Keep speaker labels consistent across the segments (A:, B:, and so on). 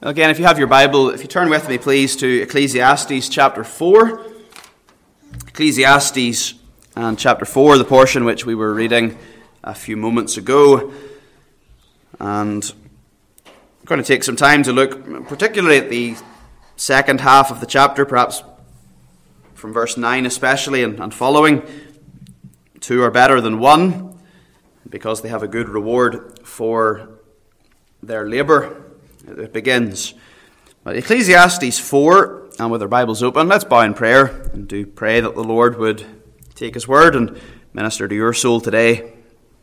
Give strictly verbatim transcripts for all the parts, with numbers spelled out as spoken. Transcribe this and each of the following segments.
A: Again, if you have your Bible, if you turn with me, please, to Ecclesiastes chapter four. Ecclesiastes and chapter four, the portion which we were reading a few moments ago. And I'm going to take some time to look particularly at the second half of the chapter, perhaps from verse nine especially and, and following. Two are better than one because they have a good reward for their labour. It begins. But Ecclesiastes four, and with our Bibles open, let's bow in prayer and do pray that the Lord would take His word and minister to your soul today.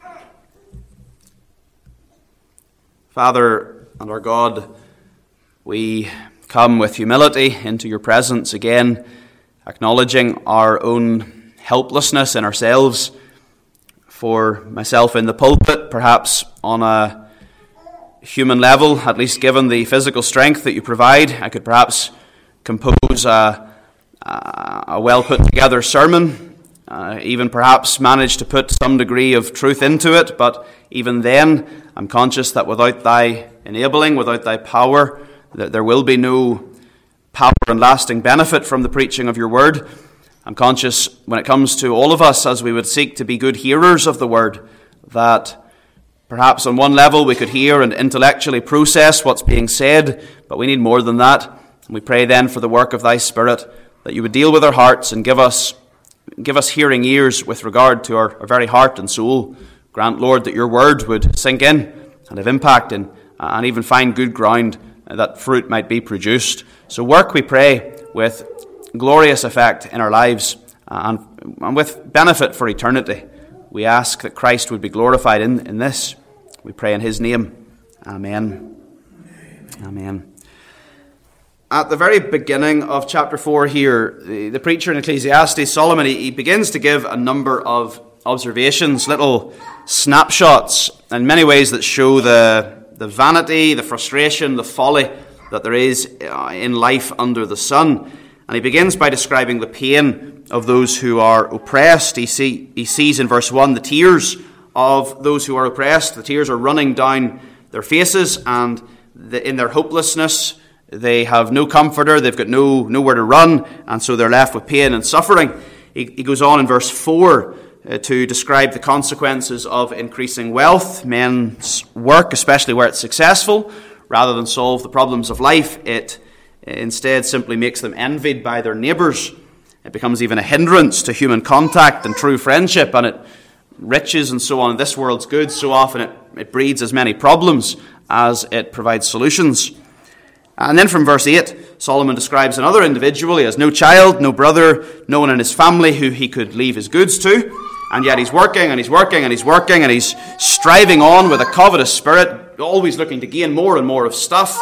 A: Father and our God, we come with humility into your presence again, acknowledging our own helplessness in ourselves. For myself in the pulpit, perhaps on a human level, at least given the physical strength that you provide, I could perhaps compose a, a, a well put together sermon, uh, even perhaps manage to put some degree of truth into it, but even then I'm conscious that without thy enabling, without thy power, that there will be no power and lasting benefit from the preaching of your word. I'm conscious when it comes to all of us, as we would seek to be good hearers of the word, that perhaps on one level we could hear and intellectually process what's being said, but we need more than that. And we pray then for the work of thy Spirit, that you would deal with our hearts and give us give us hearing ears with regard to our, our very heart and soul. Grant, Lord, that your word would sink in and have impact in, and even find good ground, that fruit might be produced. So work, we pray, with glorious effect in our lives and, and with benefit for eternity. We ask that Christ would be glorified in, in this. We pray in his name. Amen. Amen. At the very beginning of chapter four here, the, the preacher in Ecclesiastes, Solomon, he, he begins to give a number of observations, little snapshots, in many ways that show the, the vanity, the frustration, the folly that there is in life under the sun. And he begins by describing the pain of those who are oppressed. He, see, he sees in verse one the tears of those who are oppressed. The tears are running down their faces, and the, in their hopelessness, they have no comforter, they've got no nowhere to run, and so they're left with pain and suffering. He, he goes on in verse four uh, to describe the consequences of increasing wealth. Men's work, especially where it's successful, rather than solve the problems of life, it instead simply makes them envied by their neighbours. It becomes even a hindrance to human contact and true friendship, and it riches and so on, this world's good, so often it, it breeds as many problems as it provides solutions. And then from verse eight, Solomon describes another individual. He has no child, no brother, no one in his family who he could leave his goods to, and yet he's working and he's working and he's working and he's striving on with a covetous spirit, always looking to gain more and more of stuff,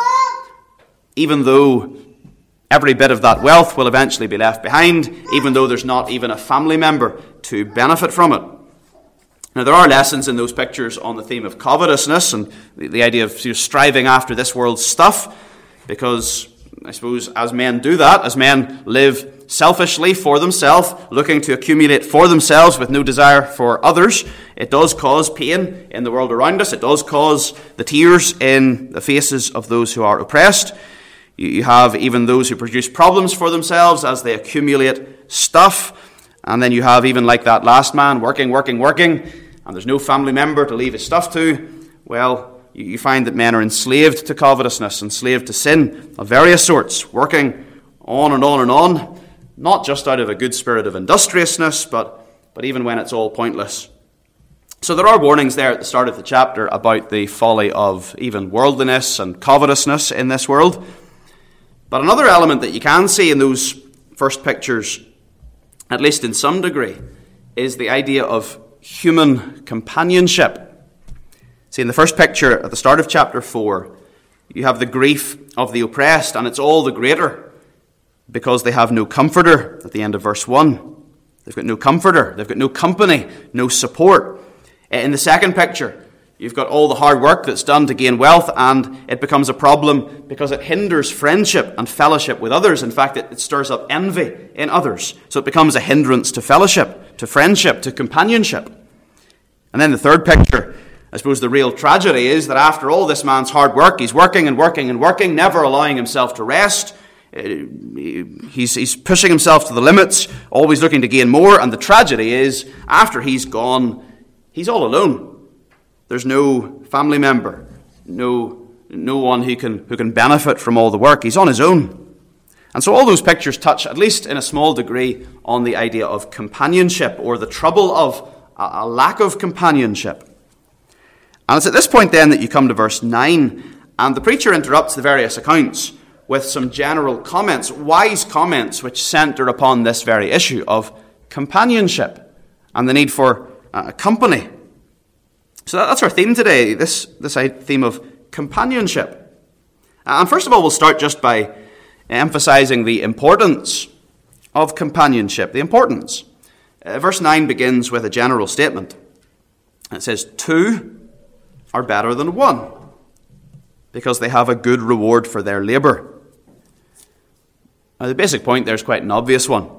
A: even though every bit of that wealth will eventually be left behind, even though there's not even a family member to benefit from it. Now, there are lessons in those pictures on the theme of covetousness and the, the idea of you know, striving after this world's stuff, because I suppose as men do that, as men live selfishly for themselves, looking to accumulate for themselves with no desire for others, it does cause pain in the world around us. It does cause the tears in the faces of those who are oppressed. You have even those who produce problems for themselves as they accumulate stuff. And then you have even like that last man, working, working, working, and there's no family member to leave his stuff to. Well, you find that men are enslaved to covetousness, enslaved to sin of various sorts, working on and on and on, not just out of a good spirit of industriousness, but, but even when it's all pointless. So there are warnings there at the start of the chapter about the folly of even worldliness and covetousness in this world. But another element that you can see in those first pictures, at least in some degree, is the idea of human companionship. See, in the first picture at the start of chapter four, you have the grief of the oppressed, and it's all the greater because they have no comforter at the end of verse one. They've got no comforter, they've got no company, no support. In the second picture, you've got all the hard work that's done to gain wealth, and it becomes a problem because it hinders friendship and fellowship with others. In fact, it, it stirs up envy in others. So it becomes a hindrance to fellowship, to friendship, to companionship. And then the third picture, I suppose the real tragedy is that after all this man's hard work, he's working and working and working, never allowing himself to rest. He's, he's pushing himself to the limits, always looking to gain more. And the tragedy is, after he's gone, he's all alone. There's no family member, no, no one who can, who can benefit from all the work. He's on his own. And so all those pictures touch, at least in a small degree, on the idea of companionship, or the trouble of a, a lack of companionship. And it's at this point then that you come to verse nine, and the preacher interrupts the various accounts with some general comments, wise comments, which center upon this very issue of companionship and the need for uh, company. So that's our theme today, this, this theme of companionship. And first of all, we'll start just by emphasizing the importance of companionship, the importance. Uh, verse nine begins with a general statement. It says, two are better than one, because they have a good reward for their labour. Now, the basic point there is quite an obvious one,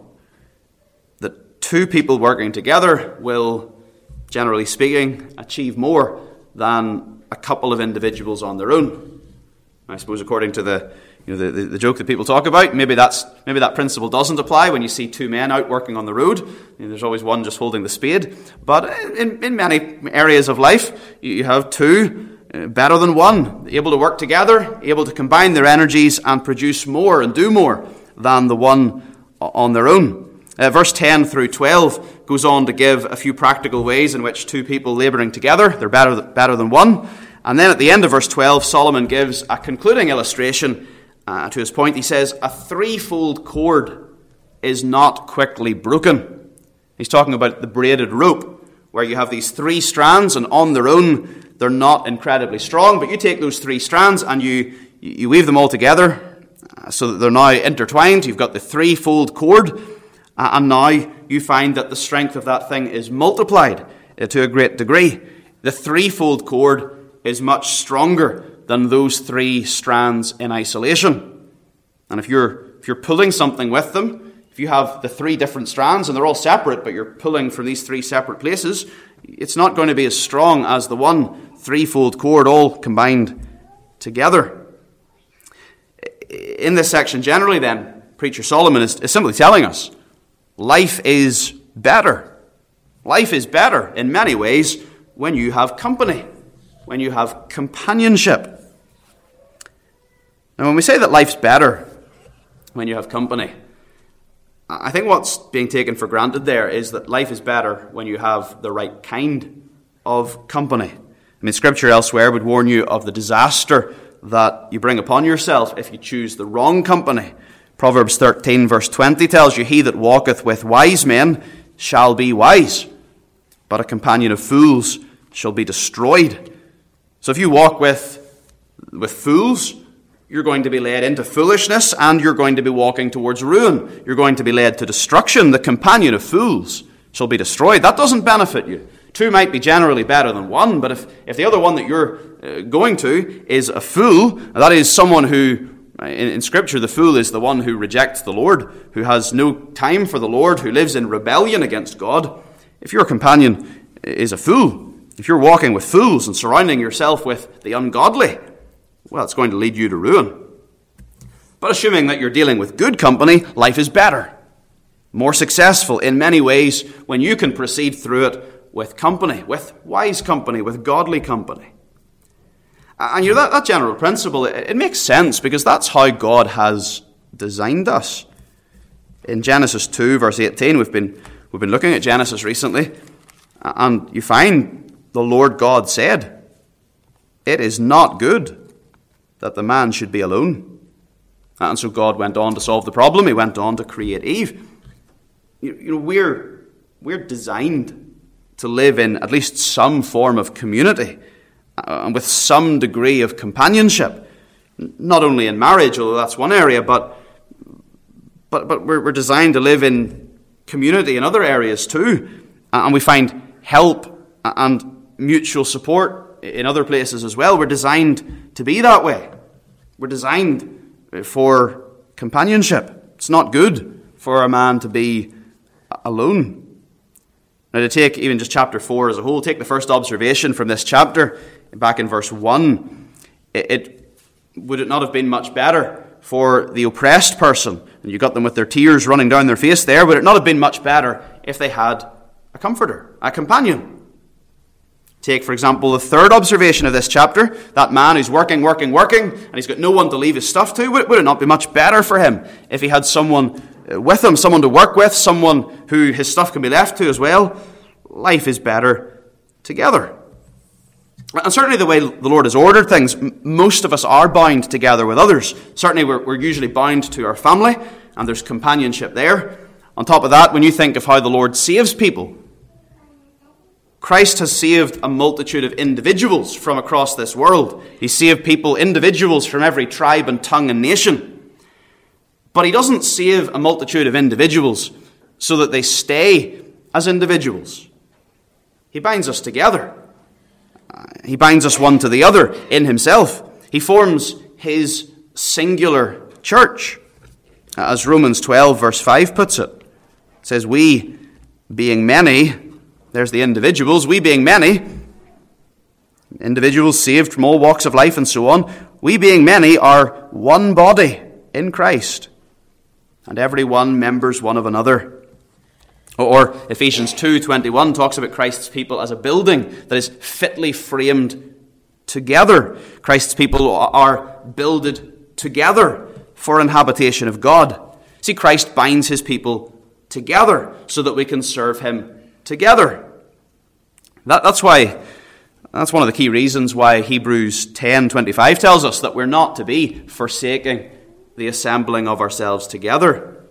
A: that two people working together will, generally speaking, achieve more than a couple of individuals on their own. I suppose according to the you know the, the, the joke that people talk about, maybe that's maybe that principle doesn't apply when you see two men out working on the road. You know, there's always one just holding the spade. But in, in many areas of life, you have two uh, better than one, able to work together, able to combine their energies and produce more and do more than the one on their own. Uh, verse ten through twelve goes on to give a few practical ways in which two people labouring together, they're better, better than one. And then at the end of verse twelve, Solomon gives a concluding illustration uh, to his point. He says, a threefold cord is not quickly broken. He's talking about the braided rope, where you have these three strands, and on their own, they're not incredibly strong. But you take those three strands and you, you weave them all together uh, so that they're now intertwined. You've got the threefold cord, uh, and now you find that the strength of that thing is multiplied uh, to a great degree. The threefold cord is much stronger than those three strands in isolation. And if you're if you're pulling something with them, if you have the three different strands and they're all separate, but you're pulling from these three separate places, it's not going to be as strong as the one threefold cord all combined together. In this section generally then, Preacher Solomon is, is simply telling us, life is better. Life is better in many ways when you have company, when you have companionship. Now, when we say that life's better when you have company, I think what's being taken for granted there is that life is better when you have the right kind of company. I mean, Scripture elsewhere would warn you of the disaster that you bring upon yourself if you choose the wrong company. Proverbs thirteen verse twenty tells you, he that walketh with wise men shall be wise, but a companion of fools shall be destroyed. So if you walk with, with fools, you're going to be led into foolishness and you're going to be walking towards ruin. You're going to be led to destruction. The companion of fools shall be destroyed. That doesn't benefit you. Two might be generally better than one, but if, if the other one that you're uh, going to is a fool, that is someone who, in, in Scripture, the fool is the one who rejects the Lord, who has no time for the Lord, who lives in rebellion against God. If your companion is a fool, if you're walking with fools and surrounding yourself with the ungodly, well, it's going to lead you to ruin. But assuming that you're dealing with good company, life is better, more successful in many ways when you can proceed through it with company, with wise company, with godly company. And you know, that, that general principle, it, it makes sense because that's how God has designed us. In Genesis two, verse eighteen, we've been, we've been looking at Genesis recently, and you find the Lord God said, it is not good that the man should be alone. And so God went on to solve the problem. He went on to create Eve. You, you know, we're, we're designed to live in at least some form of community uh, and with some degree of companionship. Not only in marriage, although that's one area, but but but we're, we're designed to live in community in other areas too. And we find help and mutual support in other places as well. We're designed to be that way. We're designed for companionship. It's not good for a man to be alone. Now, to take even just chapter four as a whole, take the first observation from this chapter, back in verse one, it, it would it not have been much better for the oppressed person, and you got them with their tears running down their face there, would it not have been much better if they had a comforter, a companion? Take, for example, the third observation of this chapter, that man who's working, working, working, and he's got no one to leave his stuff to. Would it, would it not be much better for him if he had someone with him, someone to work with, someone who his stuff can be left to as well? Life is better together. And certainly the way the Lord has ordered things, most of us are bound together with others. Certainly we're, we're usually bound to our family, and there's companionship there. On top of that, when you think of how the Lord saves people, Christ has saved a multitude of individuals from across this world. He saved people, individuals from every tribe and tongue and nation. But he doesn't save a multitude of individuals so that they stay as individuals. He binds us together. He binds us one to the other in himself. He forms his singular church. As Romans twelve verse five puts it, it says, we being many, there's the individuals, we being many, individuals saved from all walks of life and so on, we being many are one body in Christ, and every one members one of another. Or Ephesians two twenty-one talks about Christ's people as a building that is fitly framed together. Christ's people are builded together for an habitation of God. See, Christ binds his people together so that we can serve him together. That, that's why, that's one of the key reasons why Hebrews ten twenty-five tells us that we're not to be forsaking the assembling of ourselves together.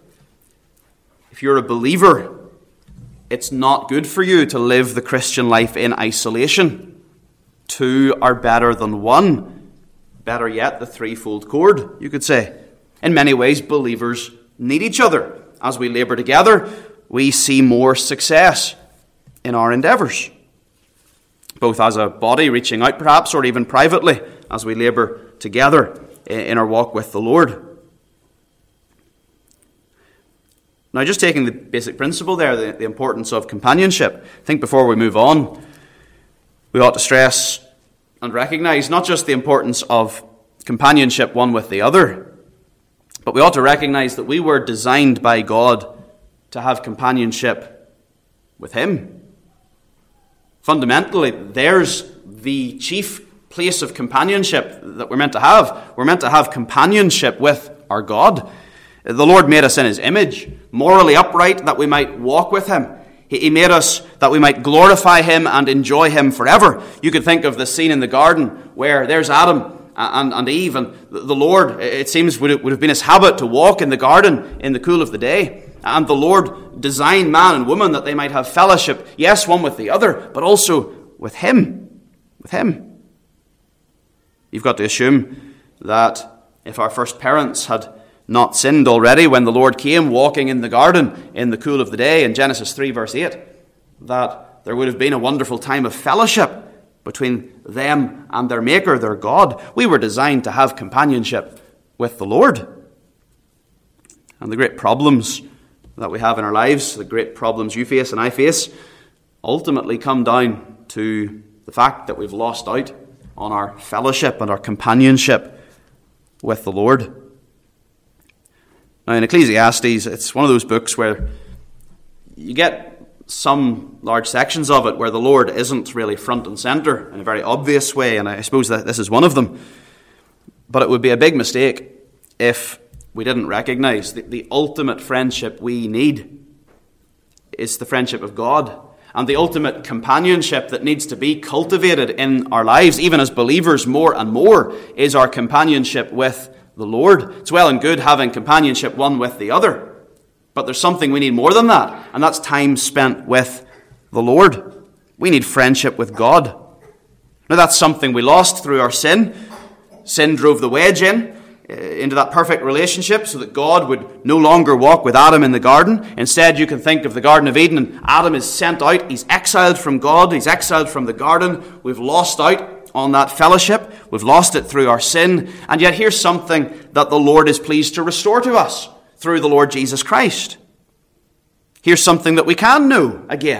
A: If you're a believer, it's not good for you to live the Christian life in isolation. Two are better than one. Better yet, the threefold cord, you could say. In many ways, believers need each other. As we labor together, we see more success in our endeavors, both as a body reaching out perhaps, or even privately as we labor together in our walk with the Lord. Now, just taking the basic principle there, the, the importance of companionship, I think before we move on, we ought to stress and recognize not just the importance of companionship one with the other, but we ought to recognize that we were designed by God to have companionship with him. Fundamentally, there's the chief place of companionship that we're meant to have. We're meant to have companionship with our God. The Lord made us in his image, morally upright, that we might walk with him. He made us that we might glorify him and enjoy him forever. You could think of the scene in the garden where there's Adam and, and Eve, and the Lord, it seems, would, would have been his habit to walk in the garden in the cool of the day. And the Lord designed man and woman that they might have fellowship, yes, one with the other, but also with him. With him. You've got to assume that if our first parents had not sinned already when the Lord came walking in the garden in the cool of the day in Genesis three verse eight, that there would have been a wonderful time of fellowship between them and their Maker, their God. We were designed to have companionship with the Lord. And the great problems that we have in our lives, the great problems you face and I face, ultimately come down to the fact that we've lost out on our fellowship and our companionship with the Lord. Now, in Ecclesiastes, it's one of those books where you get some large sections of it where the Lord isn't really front and center in a very obvious way, and I suppose that this is one of them. But it would be a big mistake if we didn't recognize that the ultimate friendship we need is the friendship of God, and the ultimate companionship that needs to be cultivated in our lives, even as believers more and more, is our companionship with the Lord. It's well and good having companionship one with the other, but there's something we need more than that, and that's time spent with the Lord. We need friendship with God. Now, that's something we lost through our sin. Sin drove the wedge in, uh, into that perfect relationship so that God would no longer walk with Adam in the garden. Instead, you can think of the Garden of Eden, and Adam is sent out. He's exiled from God. He's exiled from the garden. We've lost out on that fellowship. We've lost it through our sin. And yet here's something that the Lord is pleased to restore to through the Lord Jesus Christ. Here's something that we can know again.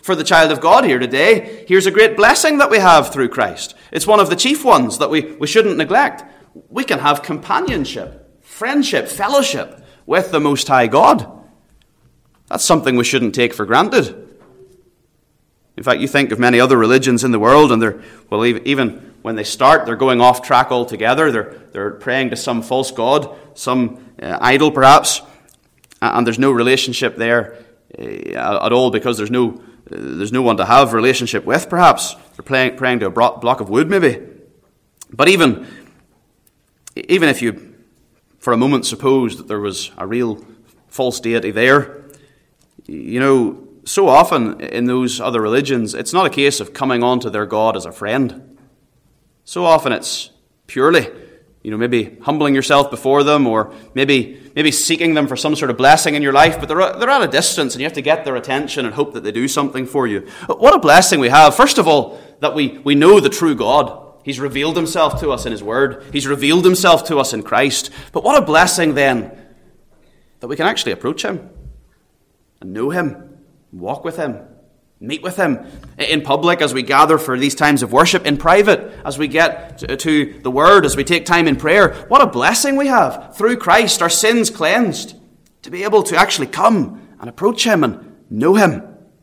A: for the child of God here today, here's a great blessing that we have through Christ. It's one of the chief ones that we, we shouldn't neglect. We can have companionship, friendship, fellowship with the Most High God. That's something we shouldn't take for granted. In fact, you think of many other religions in the world, and they're, well, even when they start, they're going off track altogether. They're, they're praying to some false god, some uh, idol perhaps, and there's no relationship there uh, at all because there's no, uh, there's no one to have relationship with perhaps. They're praying, praying to a block of wood maybe. But even, even if you, for a moment, suppose that there was a real false deity there, you know, so often in those other religions, it's not a case of coming on to their God as a friend. So often it's purely, you know, maybe humbling yourself before them, or maybe maybe seeking them for some sort of blessing in your life, but they're, they're at a distance and you have to get their attention and hope that they do something for you. What a blessing we have. First of all, that we, we know the true God. He's revealed himself to us in his word. He's revealed himself to us in Christ. But what a blessing then that we can actually approach him and know him. Walk with him, meet with him in public as we gather for these times of worship, in private as we get to the word, as we take time in prayer. What a blessing we have through Christ, our sins cleansed, to be able to actually come and approach him and know him.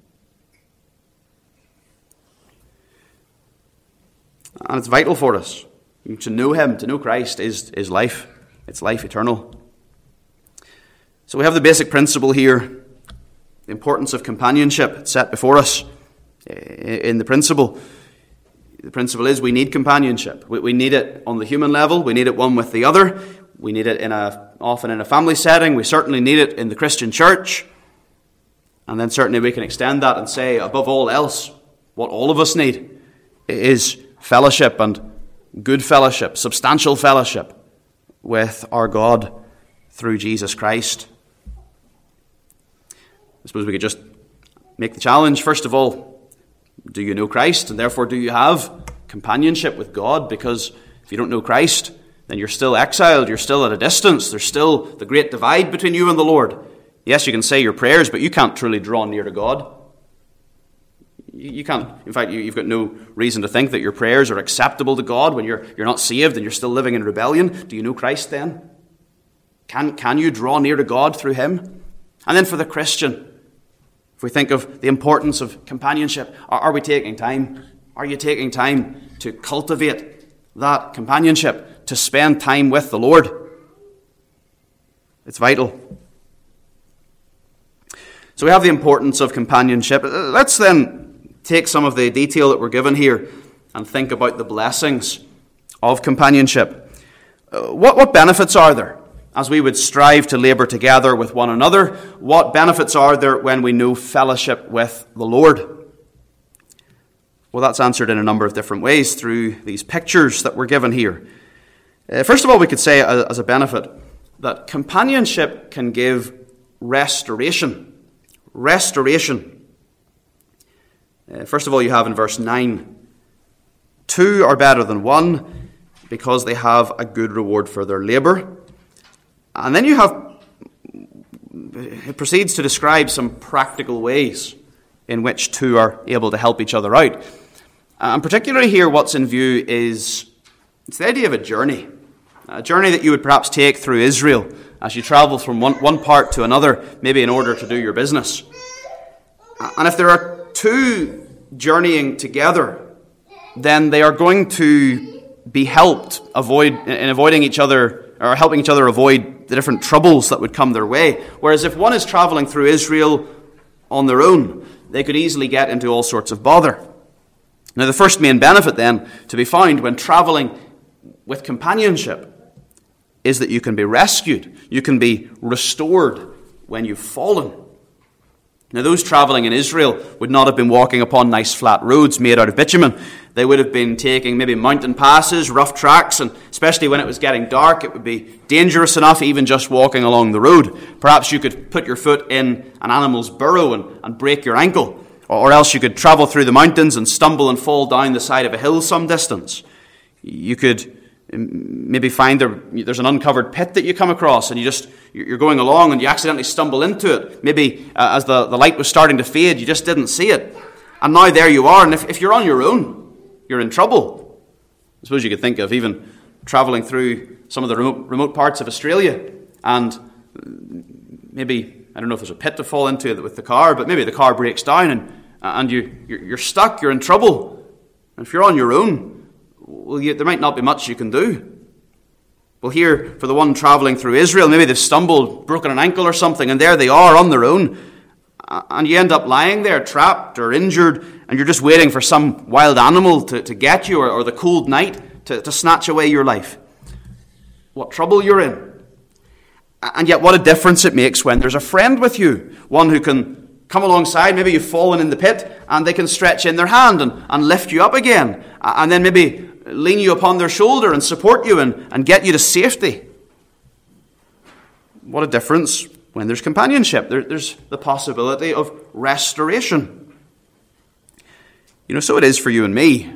A: And it's vital for us. To know him, to know Christ is, is life. It's life eternal. So we have the basic principle here. The importance of companionship set before us in the principle. The principle is we need companionship. We need it on the human level. We need it one with the other. We need it in a often in a family setting. We certainly need it in the Christian church. And then certainly we can extend that and say, above all else, what all of us need is fellowship, and good fellowship, substantial fellowship with our God through Jesus Christ. I suppose we could just make the challenge, first of all, do you know Christ? And therefore, do you have companionship with God? Because if you don't know Christ, then you're still exiled, you're still at a distance. There's still the great divide between you and the Lord. Yes, you can say your prayers, but you can't truly draw near to God. You can't. In fact, you've got no reason to think that your prayers are acceptable to God when you're you're not saved and you're still living in rebellion. Do you know Christ then? Can, can you draw near to God through him? And then for the Christian, if we think of the importance of companionship, are, are we taking time? Are you taking time to cultivate that companionship, to spend time with the Lord? It's vital. So we have the importance of companionship. Let's then take some of the detail that we're given here and think about the blessings of companionship. Uh, what, what benefits are there as we would strive to labour together with one another? What benefits are there when we know fellowship with the Lord? Well, that's answered in a number of different ways through these pictures that we're given here. Uh, first of all, we could say uh, as a benefit that companionship can give restoration. Restoration. Uh, first of all, you have in verse nine, two are better than one because they have a good reward for their labour. And then you have, it proceeds to describe some practical ways in which two are able to help each other out. And particularly here, what's in view is it's the idea of a journey. A journey that you would perhaps take through Israel as you travel from one, one part to another, maybe in order to do your business. And if there are two journeying together, then they are going to be helped avoid in avoiding each other, or helping each other avoid the different troubles that would come their way. Whereas if one is traveling through Israel on their own, they could easily get into all sorts of bother. Now, the first main benefit then to be found when traveling with companionship is that you can be rescued. You can be restored when you've fallen. Now, those travelling in Israel would not have been walking upon nice flat roads made out of bitumen. They would have been taking maybe mountain passes, rough tracks, and especially when it was getting dark, it would be dangerous enough even just walking along the road. Perhaps you could put your foot in an animal's burrow and, and break your ankle, or else you could travel through the mountains and stumble and fall down the side of a hill some distance. You could maybe find there, there's an uncovered pit that you come across, and you just you're going along and you accidentally stumble into it. Maybe uh, as the, the light was starting to fade, you just didn't see it. And now there you are, and if, if you're on your own, you're in trouble. I suppose you could think of even travelling through some of the remote, remote parts of Australia, and maybe, I don't know if there's a pit to fall into with the car, but maybe the car breaks down and, and you, you're, you're stuck, you're in trouble. And if you're on your own, well, you, there might not be much you can do. Well, here, for the one travelling through Israel, maybe they've stumbled, broken an ankle or something, and there they are on their own. And you end up lying there, trapped or injured, and you're just waiting for some wild animal to, to get you, or, or the cold night to, to snatch away your life. What trouble you're in. And yet what a difference it makes when there's a friend with you, one who can come alongside. Maybe you've fallen in the pit, and they can stretch in their hand and, and lift you up again, and then maybe lean you upon their shoulder and support you and, and get you to safety. What a difference when there's companionship. There, there's the possibility of restoration. You know, so it is for you and me.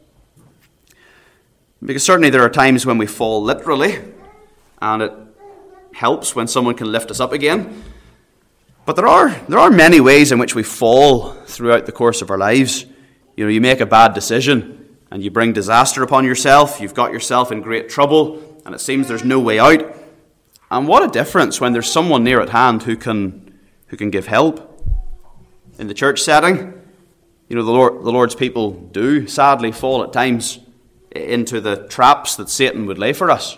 A: Because certainly there are times when we fall literally, and it helps when someone can lift us up again. But there are there are many ways in which we fall throughout the course of our lives. You know, you make a bad decision and you bring disaster upon yourself. You've got yourself in great trouble, and it seems there's no way out. And what a difference when there's someone near at hand who can who can give help. In the church setting, you know, the Lord, the Lord's people do sadly fall at times into the traps that Satan would lay for us.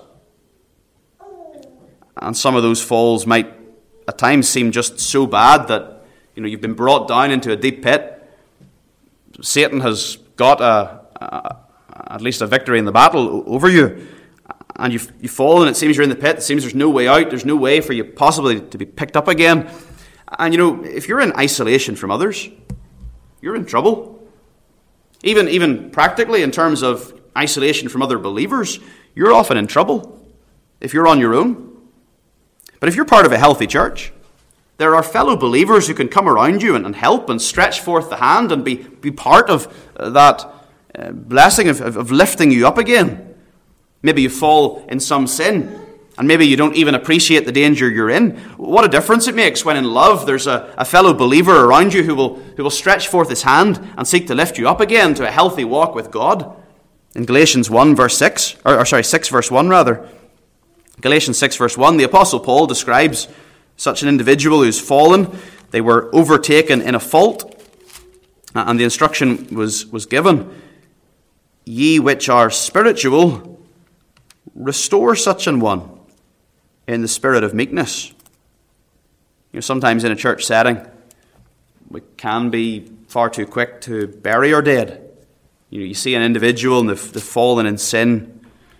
A: And some of those falls might at times seem just so bad that, you know, you've been brought down into a deep pit. Satan has got a, a at least a victory in the battle over you. And you've, you've fallen, it seems you're in the pit, it seems there's no way out, there's no way for you possibly to be picked up again. And you know, if you're in isolation from others, you're in trouble. Even, even practically in terms of isolation from other believers, you're often in trouble if you're on your own. But if you're part of a healthy church, there are fellow believers who can come around you and, and help and stretch forth the hand and be, be part of uh, that uh, blessing of, of, of lifting you up again. Maybe you fall in some sin, and maybe you don't even appreciate the danger you're in. What a difference it makes when in love there's a, a fellow believer around you who will, who will stretch forth his hand and seek to lift you up again to a healthy walk with God. In Galatians one verse six, or, or sorry, six verse one rather, Galatians six verse one, the Apostle Paul describes such an individual who's fallen. They were overtaken in a fault, and the instruction was, was given, ye which are spiritual, restore such an one in the spirit of meekness. You know, sometimes in a church setting, we can be far too quick to bury our dead. You know, you see an individual and they've, they've fallen in sin.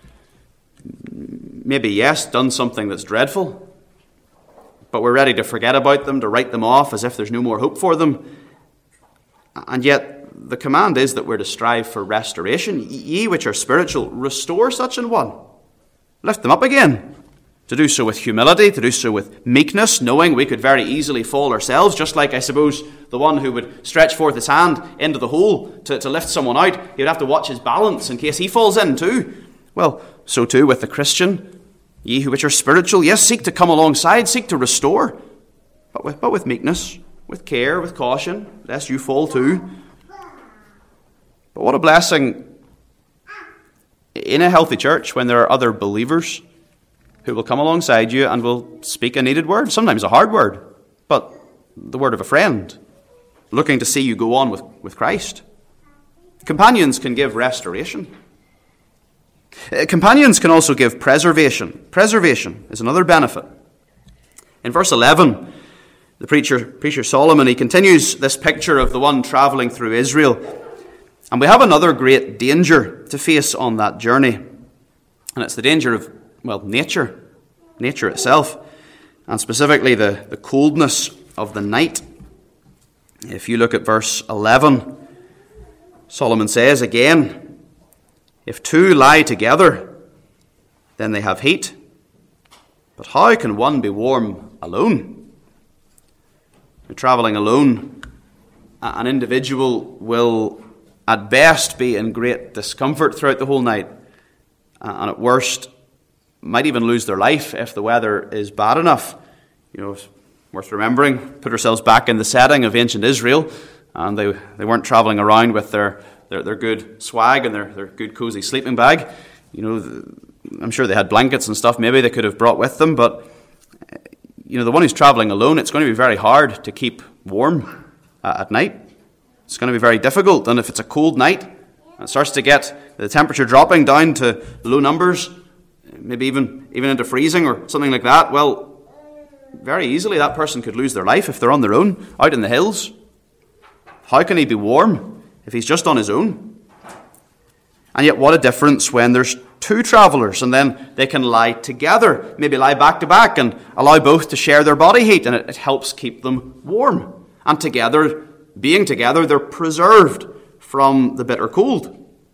A: Maybe, yes, done something that's dreadful, but we're ready to forget about them, to write them off as if there's no more hope for them. And yet, the command is that we're to strive for restoration. Ye which are spiritual, restore such an one. Lift them up again. To do so with humility, to do so with meekness, knowing we could very easily fall ourselves, just like, I suppose, the one who would stretch forth his hand into the hole to, to lift someone out, he would have to watch his balance in case he falls in too. Well, so too with the Christian. Ye who which are spiritual, yes, seek to come alongside, seek to restore, but with, but with meekness, with care, with caution, lest you fall too. But what a blessing in a healthy church when there are other believers who will come alongside you and will speak a needed word, sometimes a hard word, but the word of a friend, looking to see you go on with, with Christ. Companions can give restoration. Uh, companions can also give preservation. Preservation is another benefit. In verse eleven, the preacher, preacher Solomon, he continues this picture of the one travelling through Israel. And we have another great danger to face on that journey. And it's the danger of, well, nature. Nature itself. And specifically the, the coldness of the night. If you look at verse eleven, Solomon says again, if two lie together, then they have heat. But how can one be warm alone? You're travelling alone. An individual will at best be in great discomfort throughout the whole night, and at worst might even lose their life if the weather is bad enough. You know, it's worth remembering, put ourselves back in the setting of ancient Israel, and they, they weren't travelling around with their, their, their good swag and their, their good cosy sleeping bag. You know, I'm sure they had blankets and stuff maybe they could have brought with them, but you know, the one who's travelling alone, it's going to be very hard to keep warm at night. It's going to be very difficult, and if it's a cold night, and it starts to get the temperature dropping down to low numbers, maybe even, even into freezing or something like that, well, very easily that person could lose their life if they're on their own, out in the hills. How can he be warm if he's just on his own? And yet what a difference when there's two travellers, and then they can lie together, maybe lie back to back, and allow both to share their body heat, and it, it helps keep them warm. And together, being together, they're preserved from the bitter cold.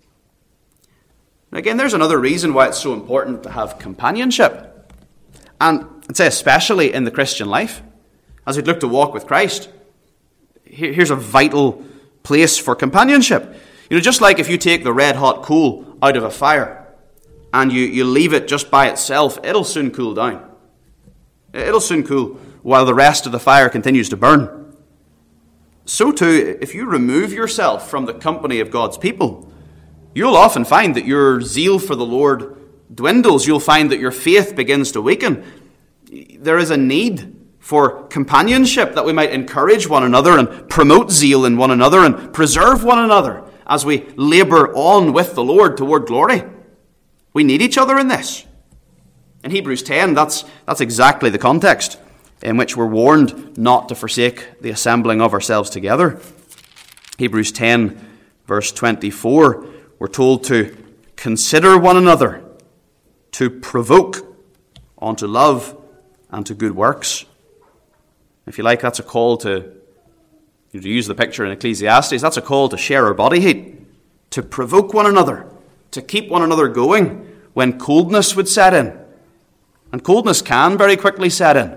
A: And again, there's another reason why it's so important to have companionship. And I'd say especially in the Christian life. As we look to walk with Christ, here, here's a vital place for companionship. You know, just like if you take the red hot coal out of a fire and you, you leave it just by itself, it'll soon cool down. It'll soon cool while the rest of the fire continues to burn. So too, if you remove yourself from the company of God's people, you'll often find that your zeal for the Lord dwindles. You'll find that your faith begins to weaken. There is a need for companionship, that we might encourage one another and promote zeal in one another and preserve one another as we labour on with the Lord toward glory. We need each other in this. In Hebrews ten, that's, that's exactly the context in which we're warned not to forsake the assembling of ourselves together. Hebrews ten, verse twenty-four, we're told to consider one another, to provoke unto love and to good works. If you like, that's a call to, to use the picture in Ecclesiastes, that's a call to share our body heat, to provoke one another, to keep one another going when coldness would set in. And coldness can very quickly set in.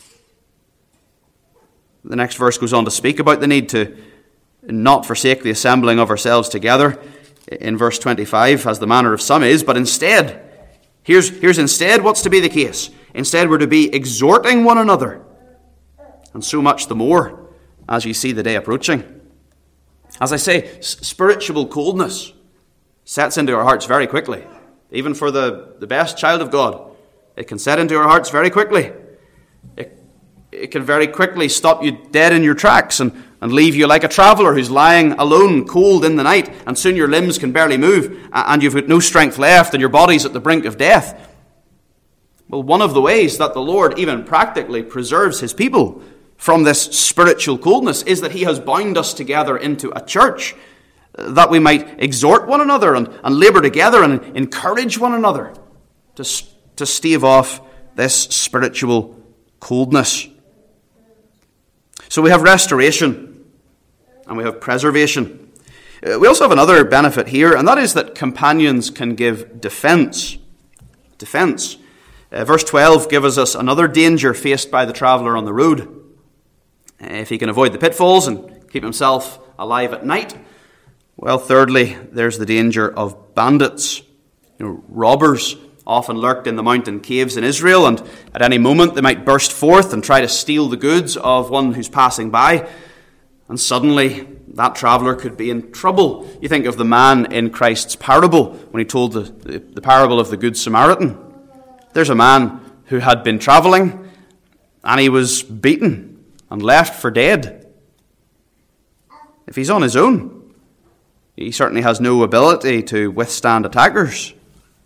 A: The next verse goes on to speak about the need to not forsake the assembling of ourselves together. In verse twenty-five, as the manner of some is, but instead, here's, here's instead what's to be the case. Instead, we're to be exhorting one another, and so much the more as you see the day approaching. As I say, spiritual coldness sets into our hearts very quickly. Even for the, the best child of God, it can set into our hearts very quickly. It, it can very quickly stop you dead in your tracks and, and leave you like a traveller who's lying alone, cold in the night, and soon your limbs can barely move, and you've got no strength left, and your body's at the brink of death. Well, one of the ways that the Lord even practically preserves his people from this spiritual coldness is that he has bound us together into a church, that we might exhort one another and, and labour together and encourage one another to, to stave off this spiritual coldness. So we have restoration and we have preservation. We also have another benefit here, and that is that companions can give defence. Defence. Uh, verse twelve gives us another danger faced by the traveller on the road. If he can avoid the pitfalls and keep himself alive at night, well, thirdly, there's the danger of bandits. You know, robbers often lurked in the mountain caves in Israel, and at any moment they might burst forth and try to steal the goods of one who's passing by, and suddenly that traveller could be in trouble. You think of the man in Christ's parable when he told the, the, the parable of the Good Samaritan. There's a man who had been travelling and he was beaten and left for dead. If he's on his own, he certainly has no ability to withstand attackers.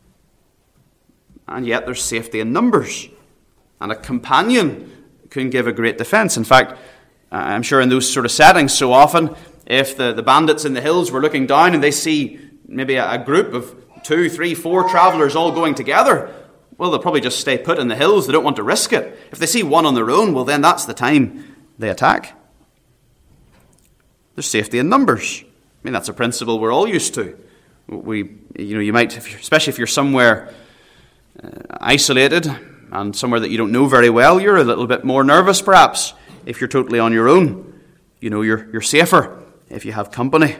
A: And yet there's safety in numbers. And a companion can give a great defence. In fact, I'm sure in those sort of settings, so often, if the, the bandits in the hills were looking down and they see maybe a, a group of two, three, four travellers all going together, well, they'll probably just stay put in the hills. They don't want to risk it. If they see one on their own, well, then that's the time they attack. There's safety in numbers. I mean, that's a principle we're all used to. We, you know, you might, if you're, especially if you're somewhere uh, isolated and somewhere that you don't know very well, you're a little bit more nervous, perhaps. If you're totally on your own, you know, you're you're safer if you have company.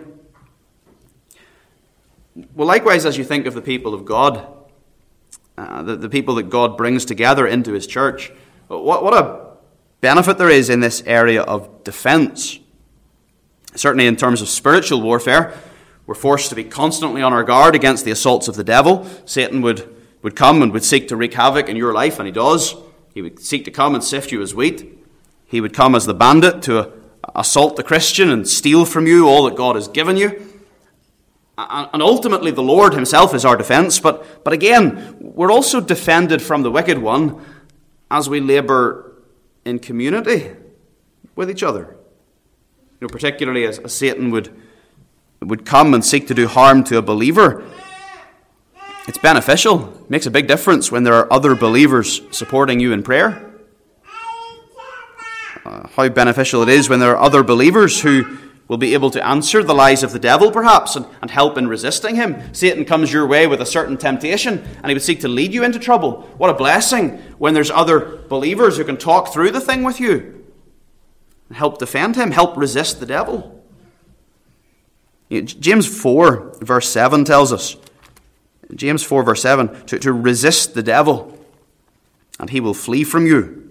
A: Well, likewise, as you think of the people of God, uh, the, the people that God brings together into his church, what, what a benefit there is in this area of defence. Certainly in terms of spiritual warfare, we're forced to be constantly on our guard against the assaults of the devil. Satan would, would come and would seek to wreak havoc in your life, and he does. He would seek to come and sift you as wheat. He would come as the bandit to uh, assault the Christian and steal from you all that God has given you. And ultimately the Lord himself is our defense. But, but again, we're also defended from the wicked one as we labor in community with each other. You know, particularly as, as Satan would, would come and seek to do harm to a believer. It's beneficial. It makes a big difference when there are other believers supporting you in prayer. Uh, how beneficial it is when there are other believers who will be able to answer the lies of the devil, perhaps, and, and help in resisting him. Satan comes your way with a certain temptation, and he would seek to lead you into trouble. What a blessing when there's other believers who can talk through the thing with you and help defend him, help resist the devil. You know, James four, verse seven tells us, James four, verse seven, to, to resist the devil, and he will flee from you.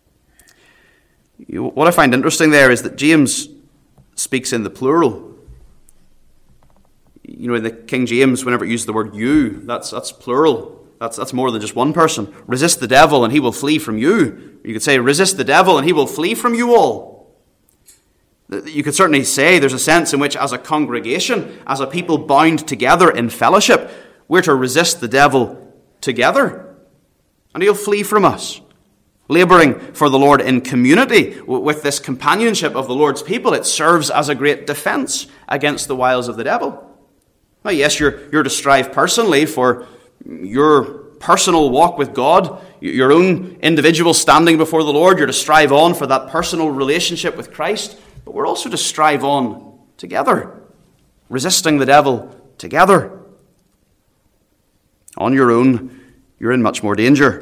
A: you. What I find interesting there is that James speaks in the plural. You know, in the King James, whenever it uses the word you, that's that's plural. That's that's more than just one person. Resist the devil and he will flee from you. You could say, resist the devil and he will flee from you all. You could certainly say there's a sense in which as a congregation, as a people bound together in fellowship, we're to resist the devil together. And he'll flee from us. Laboring for the Lord in community with this companionship of the Lord's people, it serves as a great defense against the wiles of the devil. Now, yes, you're, you're to strive personally for your personal walk with God, your own individual standing before the Lord. You're to strive on for that personal relationship with Christ, but we're also to strive on together, resisting the devil together. On your own, you're in much more danger.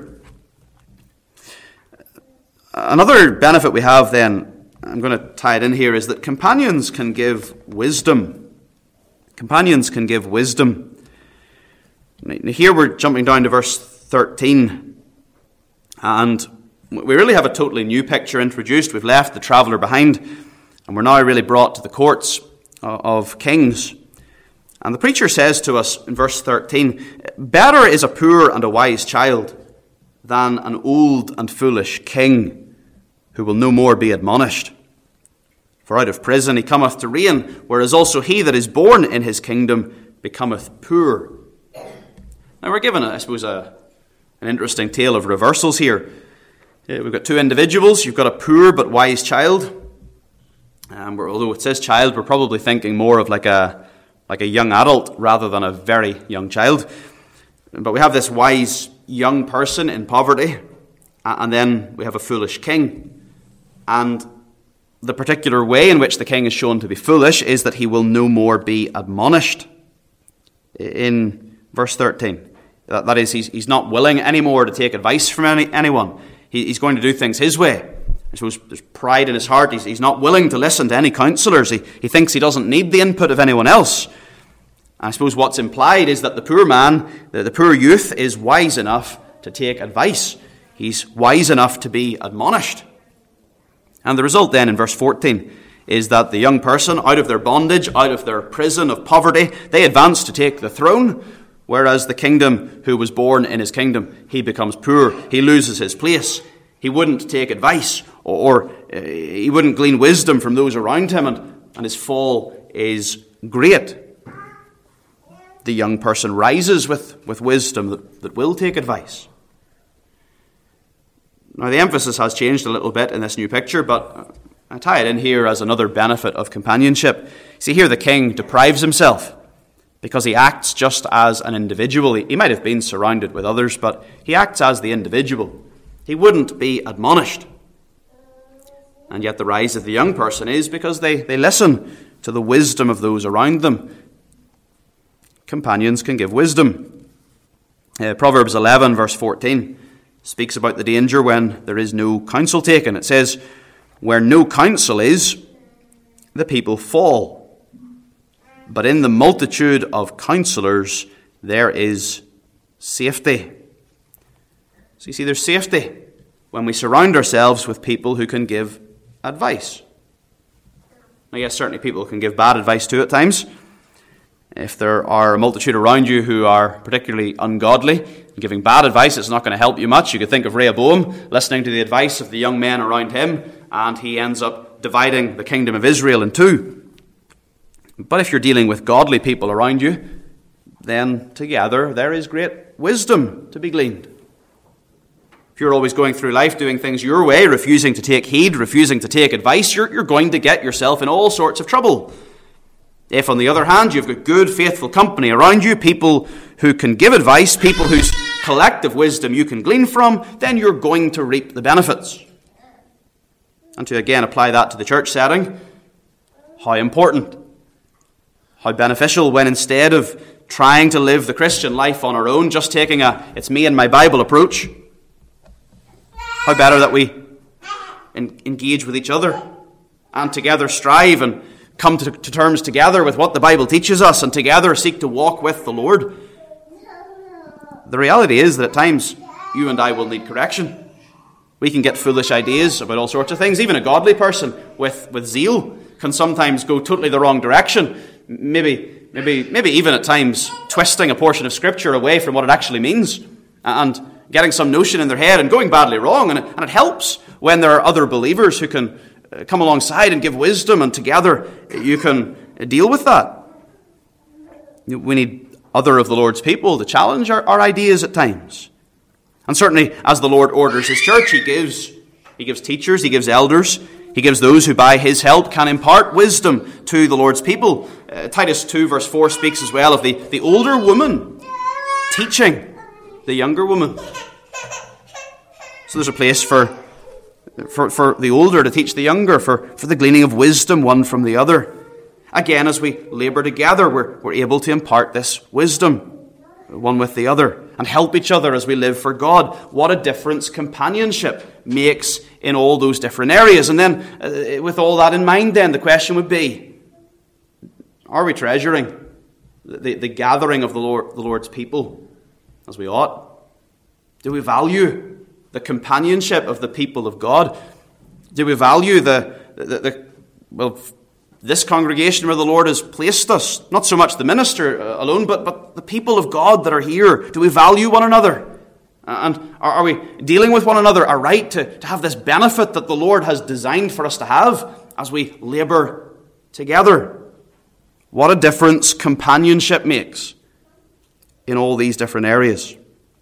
A: Another benefit we have then, I'm going to tie it in here, is that companions can give wisdom. Companions can give wisdom. Now here we're jumping down to verse thirteen, and we really have a totally new picture introduced. We've left the traveller behind, and we're now really brought to the courts of kings. And the preacher says to us in verse thirteen, better is a poor and a wise child than an old and foolish king, who will no more be admonished. For out of prison he cometh to reign, whereas also he that is born in his kingdom becometh poor. Now we're given, I suppose, a, an interesting tale of reversals here. We've got two individuals. You've got a poor but wise child. Um, we're, although it says child, we're probably thinking more of like a, like a young adult rather than a very young child. But we have this wise young person in poverty, and then we have a foolish king. And the particular way in which the king is shown to be foolish is that he will no more be admonished. In verse thirteen, that, that is, he's, he's not willing anymore to take advice from any, anyone. He, he's going to do things his way. I suppose there's pride in his heart. He's, he's not willing to listen to any counselors. He, he thinks he doesn't need the input of anyone else. I suppose what's implied is that the poor man, the, the poor youth, is wise enough to take advice. He's wise enough to be admonished. And the result then in verse fourteen is that the young person, out of their bondage, out of their prison of poverty, they advance to take the throne, whereas the kingdom who was born in his kingdom, he becomes poor. He loses his place. He wouldn't take advice, or, or uh, he wouldn't glean wisdom from those around him, and, and his fall is great. The young person rises with, with wisdom that, that will take advice. Now, the emphasis has changed a little bit in this new picture, but I tie it in here as another benefit of companionship. See, here the king deprives himself because he acts just as an individual. He, he might have been surrounded with others, but he acts as the individual. He wouldn't be admonished. And yet the rise of the young person is because they, they listen to the wisdom of those around them. Companions can give wisdom. Uh, Proverbs eleven, verse fourteen, speaks about the danger when there is no counsel taken. It says, where no counsel is, the people fall. But in the multitude of counselors, there is safety. So you see, there's safety when we surround ourselves with people who can give advice. Now, yes, certainly people can give bad advice too at times. If there are a multitude around you who are particularly ungodly, giving bad advice, it's not going to help you much. You could think of Rehoboam listening to the advice of the young men around him, and he ends up dividing the kingdom of Israel in two. But if you're dealing with godly people around you, then together there is great wisdom to be gleaned. If you're always going through life doing things your way, refusing to take heed, refusing to take advice, you're, you're going to get yourself in all sorts of trouble. If, on the other hand, you've got good, faithful company around you, people who can give advice, people whose collective wisdom you can glean from, then you're going to reap the benefits. And to again apply that to the church setting, how important, how beneficial when instead of trying to live the Christian life on our own, just taking a it's me and my Bible approach, how better that we engage with each other and together strive and come to, to terms together with what the Bible teaches us and together seek to walk with the Lord. The reality is that at times you and I will need correction. We can get foolish ideas about all sorts of things. Even a godly person with, with zeal can sometimes go totally the wrong direction. Maybe, maybe, maybe even at times twisting a portion of Scripture away from what it actually means and getting some notion in their head and going badly wrong. And it, and it helps when there are other believers who can come alongside and give wisdom, and together you can deal with that. We need other of the Lord's people to challenge our, our ideas at times. And certainly as the Lord orders his church, he gives, he gives teachers, he gives elders, he gives those who by his help can impart wisdom to the Lord's people. Uh, Titus two verse four speaks as well of the, the older woman teaching the younger woman. So there's a place for For, for the older to teach the younger, for, for the gleaning of wisdom one from the other. Again, as we labour together, we're, we're able to impart this wisdom one with the other and help each other as we live for God. What a difference companionship makes in all those different areas. And then, uh, with all that in mind, then, the question would be, are we treasuring the, the gathering of the, Lord, the Lord's people as we ought? Do we value the companionship of the people of God? Do we value the, the, the well, this congregation where the Lord has placed us? Not so much the minister alone, but, but the people of God that are here. Do we value one another? And are, are we dealing with one another aright to, to have this benefit that the Lord has designed for us to have as we labour together? What a difference companionship makes in all these different areas.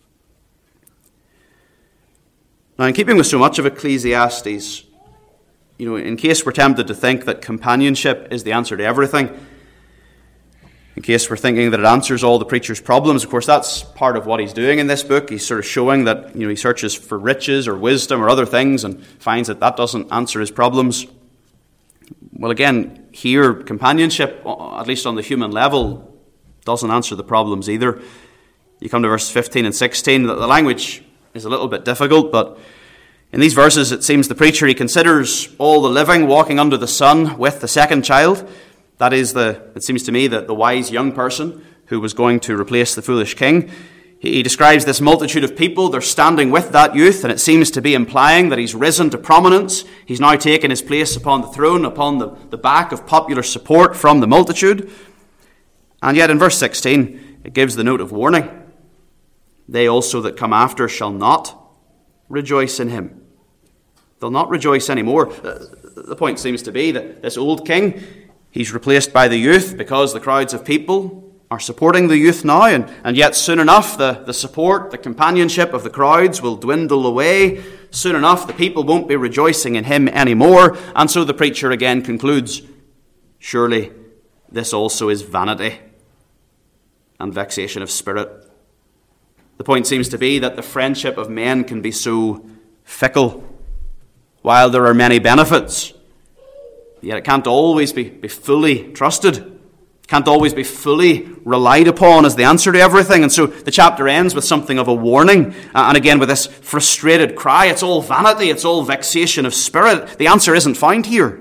A: Now, in keeping with so much of Ecclesiastes, you know, in case we're tempted to think that companionship is the answer to everything, in case we're thinking that it answers all the preacher's problems, of course, that's part of what he's doing in this book. He's sort of showing that, you know, he searches for riches or wisdom or other things and finds that that doesn't answer his problems. Well, again, here, companionship, at least on the human level, doesn't answer the problems either. You come to verses fifteen and sixteen, the language is a little bit difficult, but in these verses it seems the preacher, he considers all the living walking under the sun with the second child. That is, the it seems to me, that the wise young person who was going to replace the foolish king. He, he describes this multitude of people. They're standing with that youth, and it seems to be implying that he's risen to prominence. He's now taken his place upon the throne, upon the, the back of popular support from the multitude. And yet in verse sixteen it gives the note of warning. They also that come after shall not rejoice in him. They'll not rejoice anymore. The point seems to be that this old king, he's replaced by the youth because the crowds of people are supporting the youth now, and, and yet soon enough the, the support, the companionship of the crowds will dwindle away. Soon enough the people won't be rejoicing in him anymore. And so the preacher again concludes, surely this also is vanity and vexation of spirit. The point seems to be that the friendship of men can be so fickle. While there are many benefits, yet it can't always be, be fully trusted. It can't always be fully relied upon as the answer to everything. And so the chapter ends with something of a warning. Uh, and again with this frustrated cry, it's all vanity, it's all vexation of spirit. The answer isn't found here.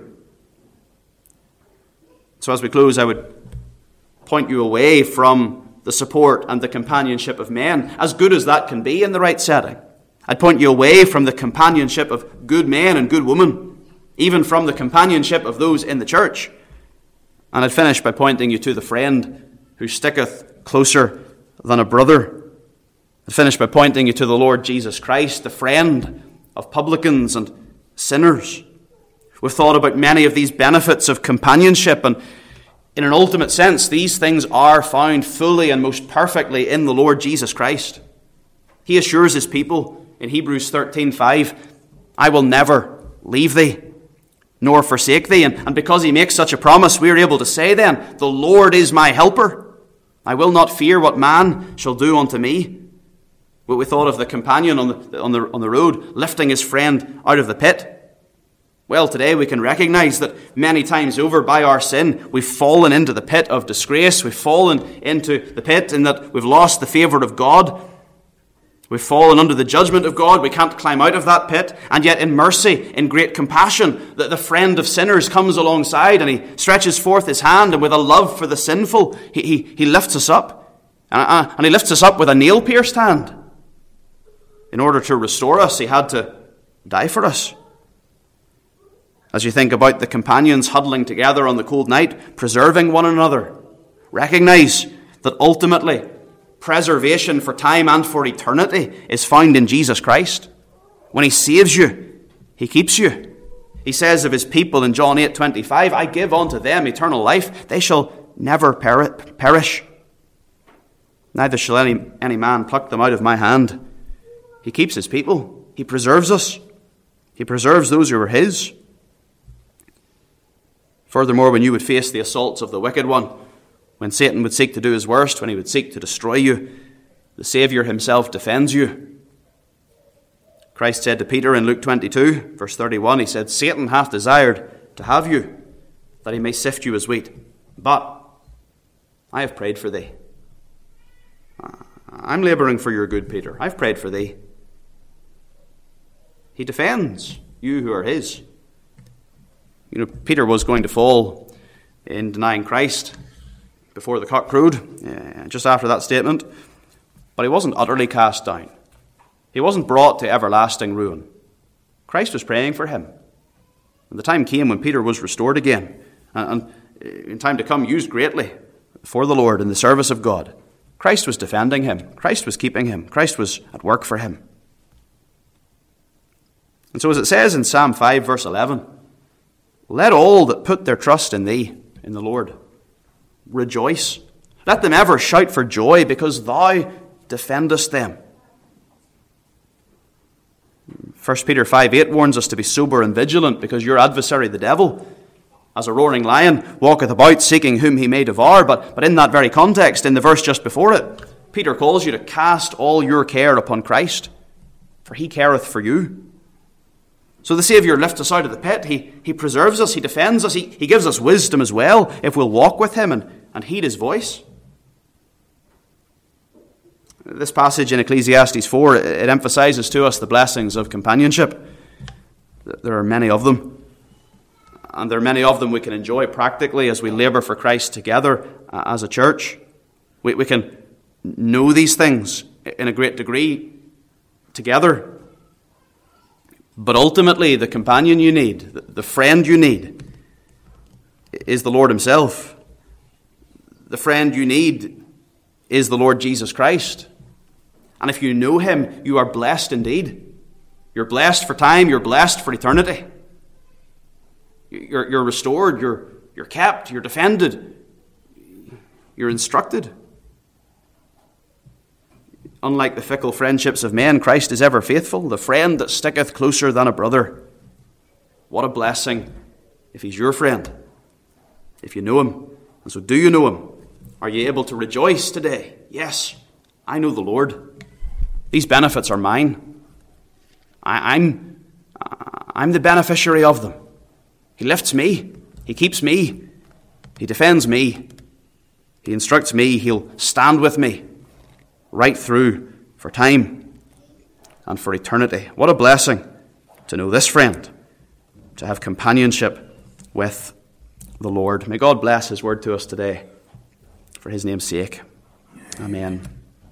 A: So as we close, I would point you away from the support and the companionship of men, as good as that can be in the right setting. I'd point you away from the companionship of good men and good women even from the companionship of those in the church. And I'd finish by pointing you to the friend who sticketh closer than a brother. I'd finish by pointing you to the Lord Jesus Christ, the friend of publicans and sinners. We've thought about many of these benefits of companionship, and in an ultimate sense, these things are found fully and most perfectly in the Lord Jesus Christ. He assures his people in Hebrews thirteen five, I will never leave thee, nor forsake thee. And, and because he makes such a promise, we are able to say then, the Lord is my helper. I will not fear what man shall do unto me. But we thought of the companion on the, on the, on the road lifting his friend out of the pit. Well, today we can recognize that many times over by our sin, we've fallen into the pit of disgrace. We've fallen into the pit in that we've lost the favour of God. We've fallen under the judgment of God. We can't climb out of that pit. And yet in mercy, in great compassion, that the friend of sinners comes alongside and he stretches forth his hand, and with a love for the sinful, he, he, he lifts us up. And, and he lifts us up with a nail-pierced hand. In order to restore us, he had to die for us. As you think about the companions huddling together on the cold night, preserving one another, recognize that ultimately preservation for time and for eternity is found in Jesus Christ. When he saves you, he keeps you. He says of his people in John eight twenty-five, I give unto them eternal life. They shall never peri- perish. Neither shall any, any man pluck them out of my hand. He keeps his people. He preserves us. He preserves those who are his. Furthermore, when you would face the assaults of the wicked one, when Satan would seek to do his worst, when he would seek to destroy you, the Saviour himself defends you. Christ said to Peter in Luke twenty-two, verse thirty-one, he said, Satan hath desired to have you, that he may sift you as wheat. But I have prayed for thee. I'm labouring for your good, Peter. I've prayed for thee. He defends you who are his. You know, Peter was going to fall in denying Christ before the cock crowed, uh, just after that statement. But he wasn't utterly cast down. He wasn't brought to everlasting ruin. Christ was praying for him. And the time came when Peter was restored again, and, and in time to come used greatly for the Lord in the service of God. Christ was defending him. Christ was keeping him. Christ was at work for him. And so as it says in Psalm five, verse eleven, let all that put their trust in thee, in the Lord, rejoice. Let them ever shout for joy, because thou defendest them. First Peter five eight warns us to be sober and vigilant, because your adversary, the devil, as a roaring lion, walketh about seeking whom he may devour. But, but in that very context, in the verse just before it, Peter calls you to cast all your care upon Christ, for he careth for you. So the Saviour lifts us out of the pit. He, he preserves us. He defends us. He, he gives us wisdom as well, if we'll walk with him and, and heed his voice. This passage in Ecclesiastes four, it emphasizes to us the blessings of companionship. There are many of them. And there are many of them we can enjoy practically as we labour for Christ together as a church. We, we can know these things in a great degree together. But ultimately, the companion you need, the friend you need, is the Lord himself. The friend you need is the Lord Jesus Christ. And if you know him, you are blessed indeed. You're blessed for time, you're blessed for eternity. You're, you're restored, you're, you're kept, you're defended, you're instructed. Unlike the fickle friendships of men, Christ is ever faithful, the friend that sticketh closer than a brother. What a blessing if he's your friend, if you know him. And so do you know him? Are you able to rejoice today? Yes, I know the Lord. These benefits are mine. I, I'm, I'm the beneficiary of them. He lifts me. He keeps me. He defends me. He instructs me. He'll stand with me right through for time and for eternity. What a blessing to know this friend, to have companionship with the Lord. May God bless his word to us today for his name's sake. Amen.